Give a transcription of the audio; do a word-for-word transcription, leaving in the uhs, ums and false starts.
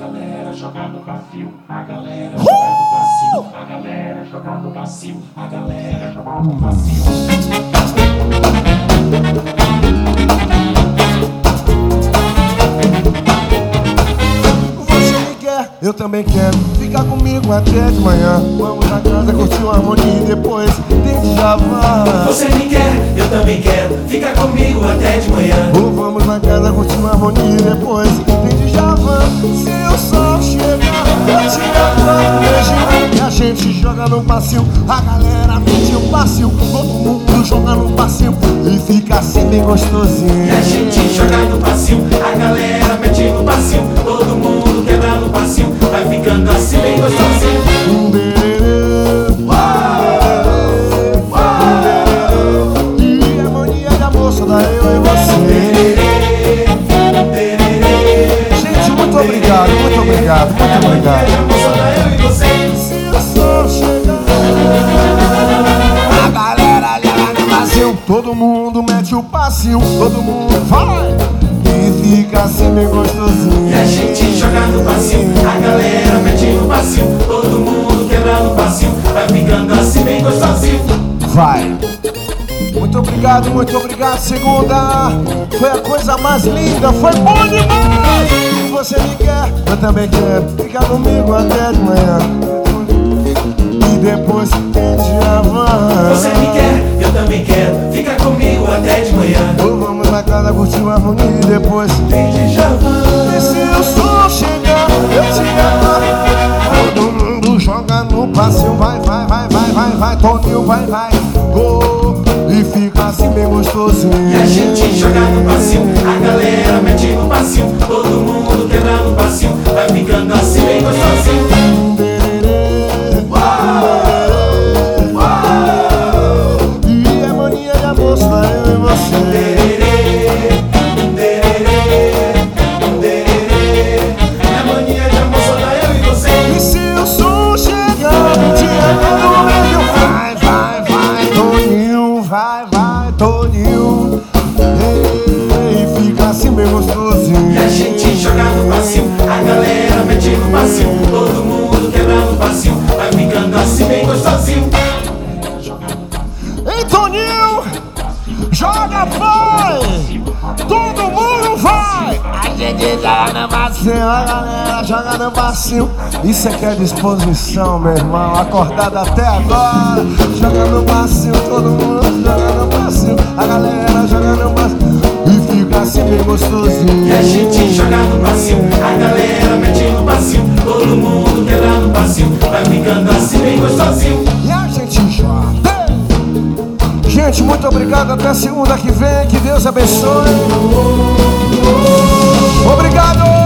galera joga no vazio, a galera joga no vazio, a galera joga no vazio, a galera joga no vazio. Eu também quero ficar comigo até de manhã. Vamos na casa curtir uma harmonia e depois tem que chavar. Você me quer, eu também quero ficar comigo até de manhã. Ou vamos na casa curtir uma harmonia e depois tem que chavar. Se o sol chegar, eu te levanto, beijinho, e a gente joga no passinho. A galera mete o passinho, todo mundo joga no passinho e fica assim bem gostosinho. E a gente joga no passinho, a galera mete no passinho, todo mundo quebra no passinho, vai ficando assim bem gostosinho. E a mania de amor só dá eu e você. Gente, muito obrigado, muito obrigado, muito obrigado. Se o sol chegar, a galera joga no passinho, todo mundo mete o passinho, todo mundo vai e fica assim bem gostosinho. E a gente joga no passinho, a galera mete no passinho, todo mundo quebra no passinho, vai ficando assim bem gostosinho. Vai. Muito obrigado, muito obrigado, segunda. Foi a coisa mais linda, foi bom demais. Você me quer, eu também quero ficar comigo até de manhã e depois tem Djavan. Você me quer, eu também quero ficar comigo até de manhã. Ou vamos na casa curtir uma harmonia e depois tem Djavan. E se o sol chegar, eu te amo. Todo mundo joga no passinho, vai, vai, vai, vai, vai, vai, Toninho, vai, vai, oh, e fica assim bem gostosinho. E a gente joga no passinho, a galera mete no passinho, todo mundo quebra no passinho, vai ficando assim bem gostosinho. E a mania de amor só eu e você. Vai, vai, Toninho, e fica assim bem gostosinho. E a gente joga no passinho, a galera mete no passinho, todo mundo quebra no passinho, vai ficando assim bem gostosinho. Ei, Toninho, joga, vai, todo mundo vai. A gente joga no passinho, a galera joga no passinho. Isso é que é disposição, meu irmão, acordado até agora. Joga no passinho, todo mundo joga no passinho, a galera joga no passinho e fica assim bem gostosinho. E a gente joga no passinho, a galera mete no passinho, todo mundo quebra no passinho, vai ficando assim bem gostosinho. E a gente joga. Gente, muito obrigado, até segunda que vem, que Deus abençoe. Obrigado!